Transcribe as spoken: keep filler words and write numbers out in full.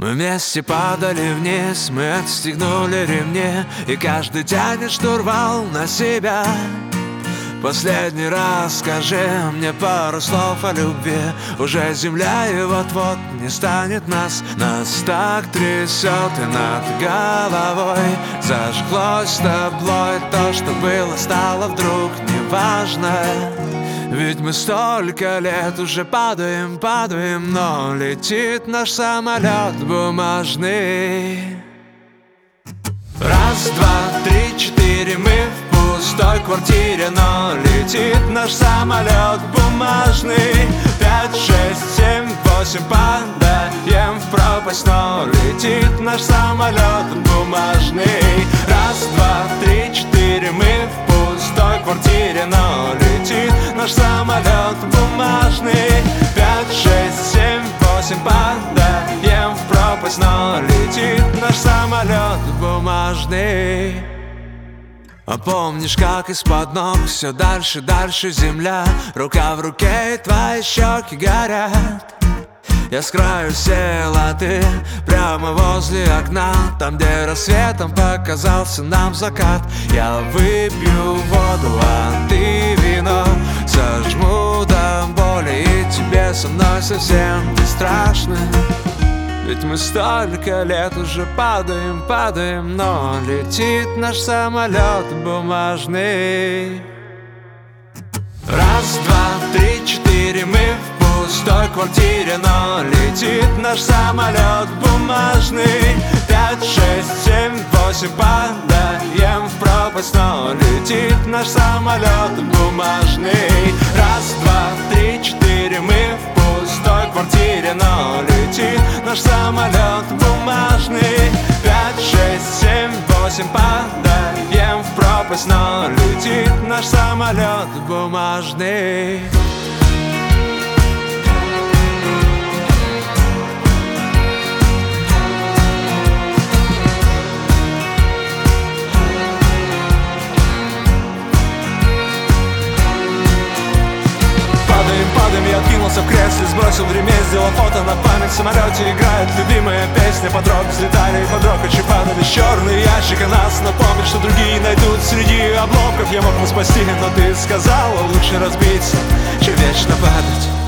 Мы вместе падали вниз, мы отстегнули ремни, и каждый тянет штурвал на себя. Последний раз скажи мне пару слов о любви. Уже земля и вот-вот не станет нас. Нас так трясет и над головой зажглось таблой. То, что было, стало вдруг неважно. Ведь мы столько лет уже падаем, падаем, но летит наш самолет бумажный. Раз, два, три, четыре, мы в пустой квартире, но летит наш самолет бумажный. Пять, шесть, семь, восемь, падаем в пропасть, но летит наш самолет бумажный. Раз, два, три, четыре, мы в пустой квартире, но летит наш самолет бумажный. Пять, шесть, семь, восемь, падаем в пропасть, но летит наш самолет бумажный. А помнишь, как из-под ног все дальше, дальше земля, рука в руке, и твои щеки горят. Я с краю сел, а ты прямо возле окна, там, где рассветом показался нам закат. Я выпью воду, а ты вино, сожму до боли, и тебе со мной совсем не страшно. Ведь мы столько лет уже падаем, падаем, но летит наш самолет бумажный. Раз, два, три, четыре, мы в пустой квартире, но летит наш самолет бумажный. Пять, шесть, семь, восемь, падаем в пропасть, но летит наш самолет бумажный. Раз, два, три, четыре, мы в пустой квартире, но летит наш самолет бумажный. Пять, шесть, семь, восемь, падаем в пропасть, но летит наш самолет бумажный. Я откинулся в кресле, сбросил ремень, сделал фото на память. В самолете играет любимая песня. Под рок взлетали, под рокочи падали. Черный ящик, и нас напомнит, что другие найдут среди обломков. Я мог бы спасти, но ты сказала, лучше разбиться, чем вечно падать.